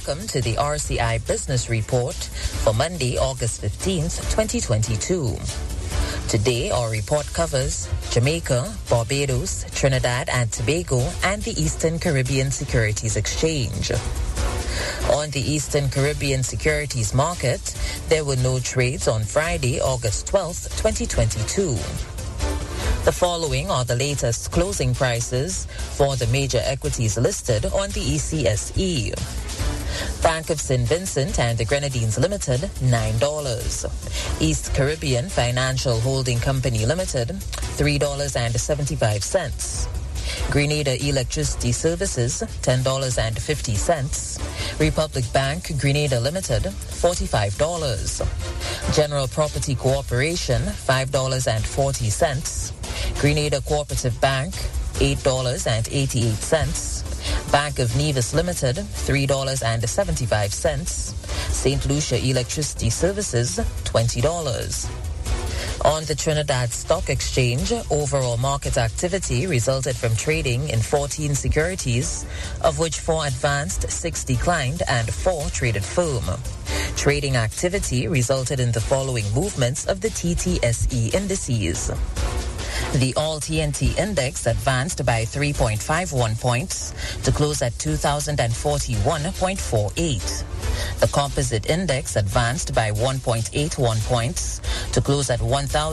Welcome to the RCI Business Report for Monday, August 15th, 2022. Today, our report covers Jamaica, Barbados, Trinidad and Tobago, and the Eastern Caribbean Securities Exchange. On the Eastern Caribbean Securities Market, there were no trades on Friday, August 12th, 2022. The following are the latest closing prices for the major equities listed on the ECSE. Bank of St. Vincent and the Grenadines Limited, $9. East Caribbean Financial Holding Company Limited, $3.75. Grenada Electricity Services, $10.50. Republic Bank Grenada Limited, $45. General Property Corporation, $5.40. Grenada Cooperative Bank, $8.88. Bank of Nevis Limited, $3.75. St. Lucia Electricity Services, $20. On the Trinidad Stock Exchange, overall market activity resulted from trading in 14 securities, of which 4 advanced, 6 declined, and 4 traded firm. Trading activity resulted in the following movements of the TTSE indices. The All-TNT Index advanced by 3.51 points to close at 2,041.48. The Composite Index advanced by 1.81 points to close at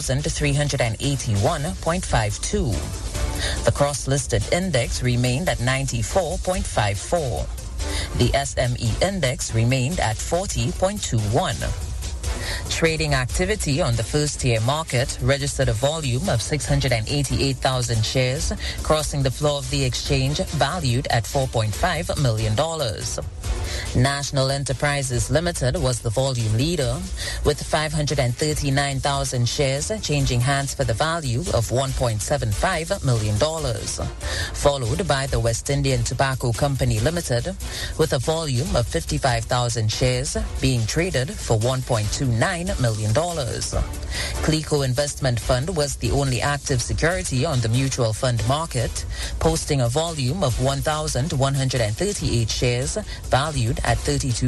1,381.52. The Cross-Listed Index remained at 94.54. The SME Index remained at 40.21. Trading activity on the first-tier market registered a volume of 688,000 shares, crossing the floor of the exchange valued at $4.5 million. National Enterprises Limited was the volume leader, with 539,000 shares changing hands for the value of $1.75 million, followed by the West Indian Tobacco Company Limited, with a volume of 55,000 shares being traded for $1.29 million. Clico Investment Fund was the only active security on the mutual fund market, posting a volume of 1,138 shares valued at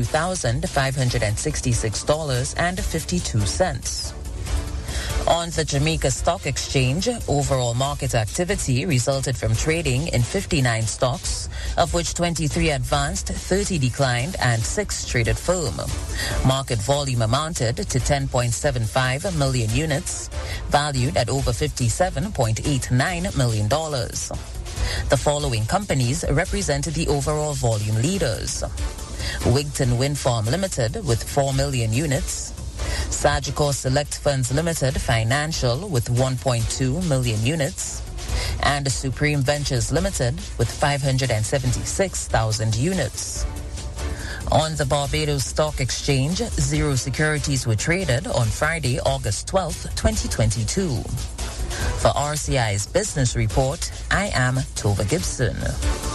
$32,566.52. On the Jamaica Stock Exchange, overall market activity resulted from trading in 59 stocks, of which 23 advanced, 30 declined, and 6 traded firm. Market volume amounted to 10.75 million units, valued at over $57.89 million. The following companies represented the overall volume leaders: Wigton Wind Farm Limited with 4 million units, Sagicor Select Funds Limited Financial with 1.2 million units, and Supreme Ventures Limited with 576,000 units. On the Barbados Stock Exchange, 0 securities were traded on Friday, August 12th, 2022. For RCI's Business Report, I am Tova Gibson.